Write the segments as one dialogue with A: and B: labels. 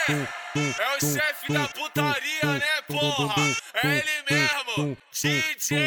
A: É o chefe da putaria, né, porra? É ele mesmo, DJ.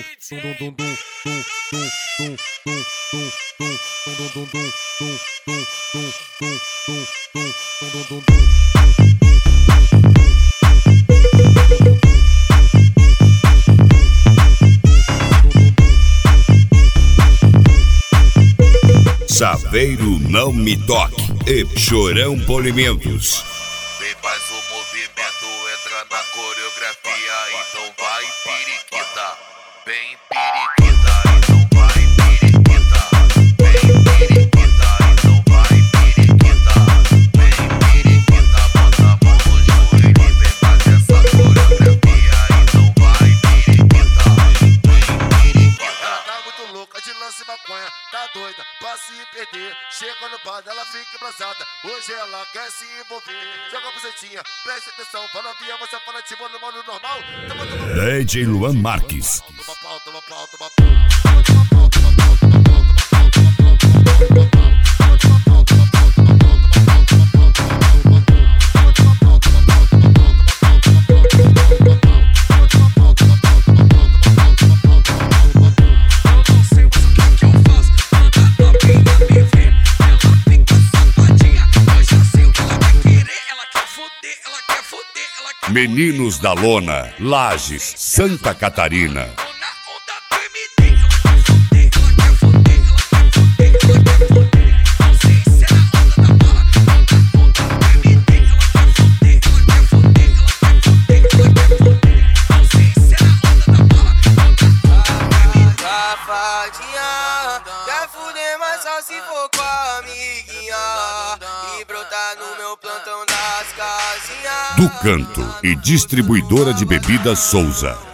B: Saveiro Não Me Toque e Chorão Polimentos.
C: Vem, faz o movimento, entra na coreografia, então vai periquita, vem periquita, então vai periquita, vem periquita, então vai periquita, vem periquita, bota a mão no joelho e vem fazer essa coreografia, então vai periquita, vem periquita. Ela tá muito louca de lance maconha, tá doida pra se perder, chega no bar, ela fica embrasada, hoje ela quer se envolver, joga a bucetinha, preste atenção, fala via, você fala tipo no modo normal,
B: DJ Luan Marques.
C: toma pau, toma pau, toma pau.
B: Meninos da Lona, Lages, Santa Catarina.
D: Quer fuder, mas só se for com a amiguinha e brotar no meu plantão das casinhas.
B: Do Canto e distribuidora de bebidas Souza.